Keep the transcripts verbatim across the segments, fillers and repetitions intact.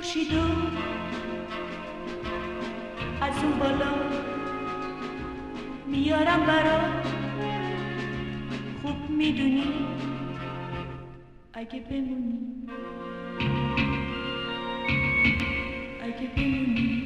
خورشیدو از اون بالا میارم برات، خوب میدونی اگه بمونی، اگه بمونی.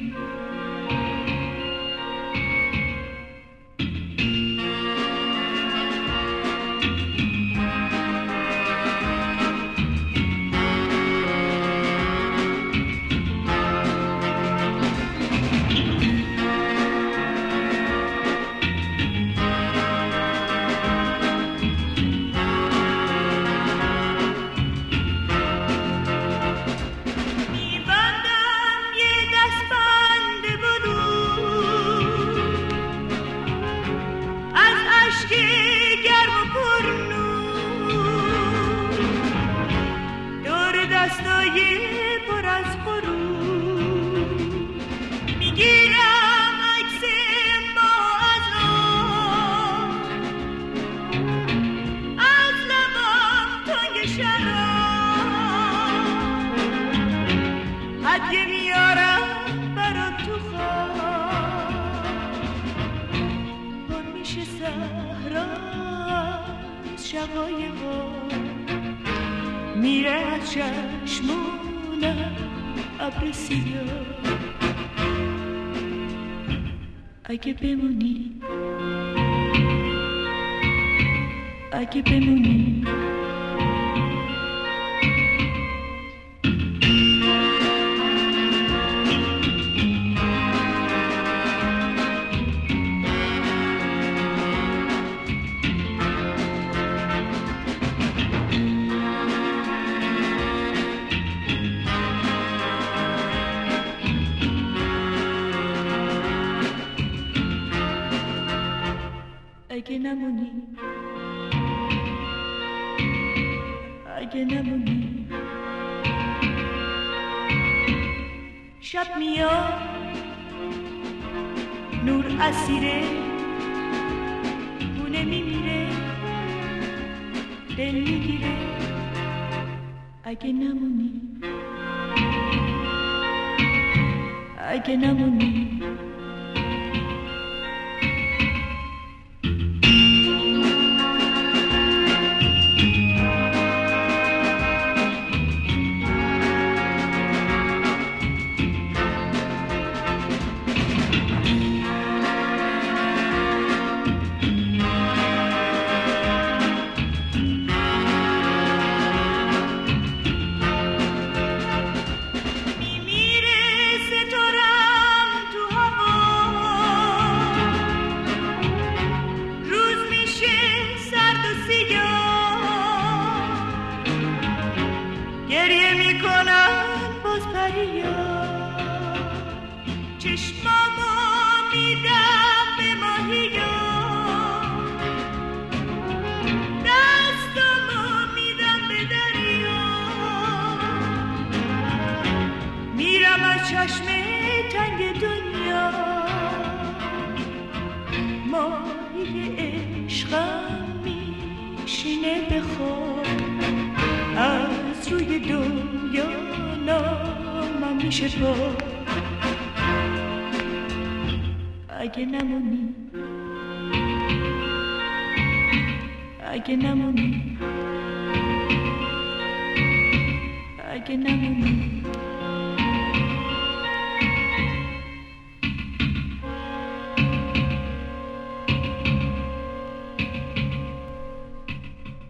میره از چشمونم ابر سیاه، اگه بمونی، اگه بمونی. اگه نمونی، اگه نمونی. شب میاد نور اسیره، خونه میمیره دل میگیره، اگه نمونی، اگه نمونی. چشم تنگ دنیا ماهی عشقم میشینه به خواب، از روی دنیا نامم میشه با، اگه نمونی، اگه نمونی، اگه نمونی.